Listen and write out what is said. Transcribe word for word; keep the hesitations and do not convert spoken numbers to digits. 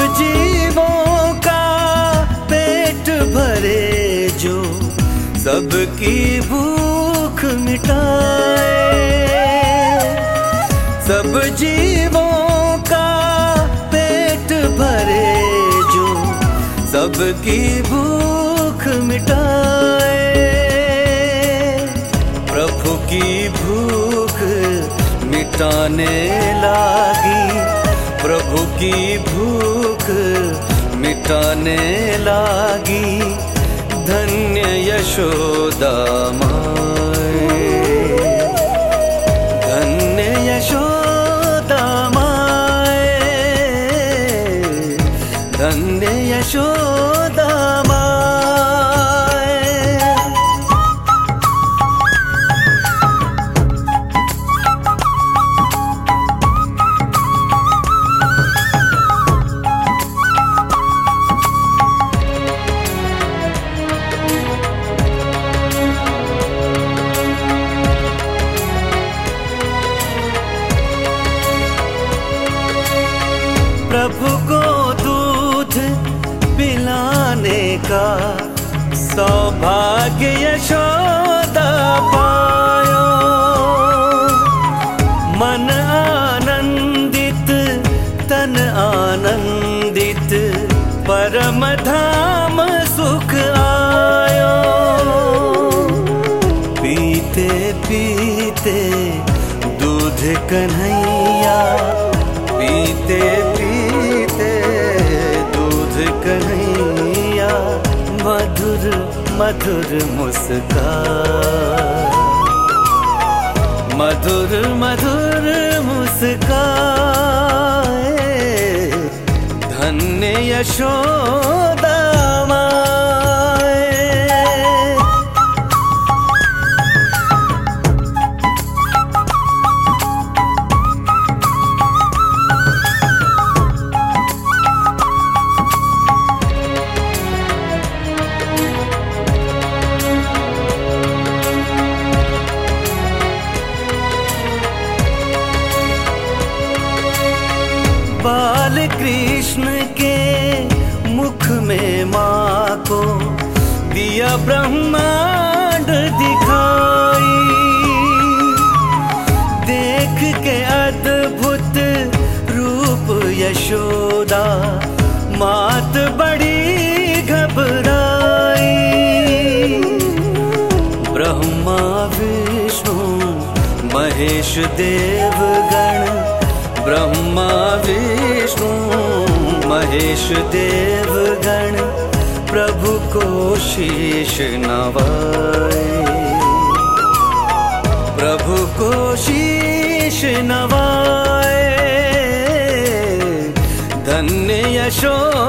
जीवों का पेट भरे जो सबकी भूख मिटाए। सब जीवों का पेट भरे जो सबकी भूख मिटाए। प्रभु की भूख मिटाने लागी, प्रभु की भूख मिटाने लागी, धन्य यशोदा माए, धन्य यशोदा माए, धन्य यशोदा माए। प्रभु को दूध पिलाने का सौभाग्य यशोदा पायो। मन आनंदित तन आनंदित, परम धाम सुख आयो। पीते पीते दूध कन्हैया, पीते पीते दूध कन्हैया, मधुर मधुर मुस्कान, मधुर मधुर मुस्कान, धन्य यशोदा माए। बाल कृष्ण के मुख में माँ को दिया ब्रह्मांड दिखाई। देख के अद्भुत रूप यशोदा मात बड़ी घबराई। ब्रह्मा विष्णु महेश देवगण, ब्रह्मा विष्णु महेश देवगण, प्रभु को शीश नवाए, प्रभु को शीश नवाए, धन्य यशोदा